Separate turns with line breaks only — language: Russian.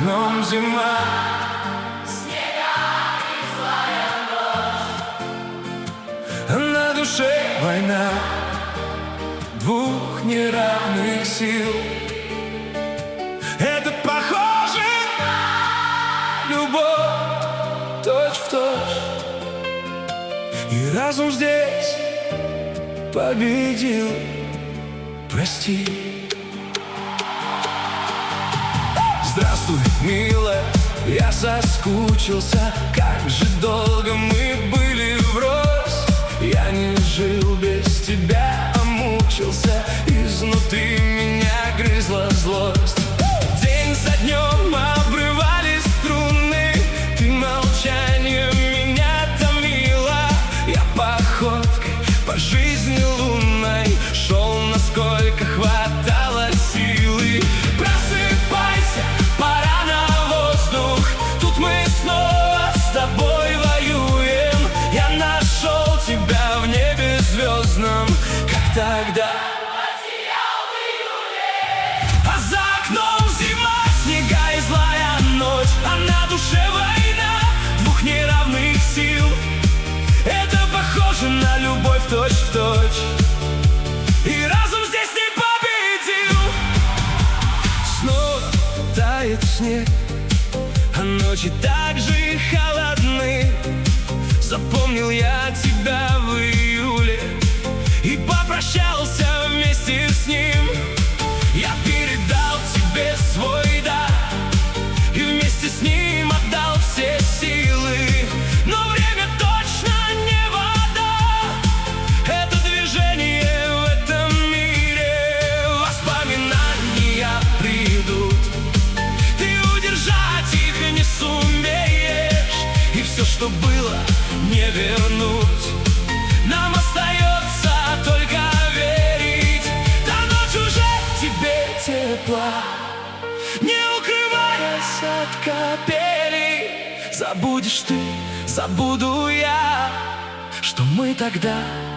окном зима,
снега и злая ночь,
а на душе война двух неравных сил. Это похоже на любовь точь-в-точь, и разум здесь победил. Прости. Здравствуй, милая, я соскучился. Как же долго мы были врозь. Я не жил без тебя, а мучился. Изнутри меня грызла злость. День за днем обрывались струны, ты молчанием меня томила. Я походкой по жизни лунной шел, насколько хватало силы. Просыпайся, пора на воздух, тут мы снова с тобой воюем. Я нашел тебя в небе звездном, как тогда. А за окном зима, снега и злая ночь, а на душе война двух неравных сил. Это похоже на любовь точь-в-точь, и разум здесь не победил. Снова тает снег, а ночи так же холодны. Запомнил я тебя в июле и попрощался вместе с ним. Я передал тебе свой дар и вместе с ним отдал все силы. Но время точно не вода, это движение в этом мире. Воспоминания придут, ты удержать их не сумеешь, и все, что было, не вернуть. Нам остается только верить, та ночь уже тебе тепла, не укрываясь от капелей. Забудешь ты, забуду я, что мы тогда